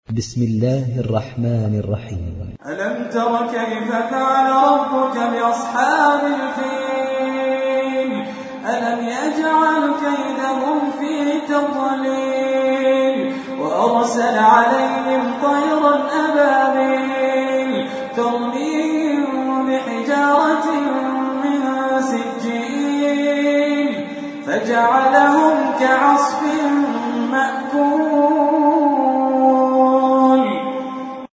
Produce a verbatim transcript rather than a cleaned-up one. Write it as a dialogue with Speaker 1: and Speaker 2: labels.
Speaker 1: بسم الله الرحمن الرحيم.
Speaker 2: ألم تر كيف فعل ربك بأصحاب الفيل ألم يجعل كيدهم في تضليل وأرسل عليهم طيرا أبابيل ترميهم بحجارة من سجيل فجعلهم كعصف مأكول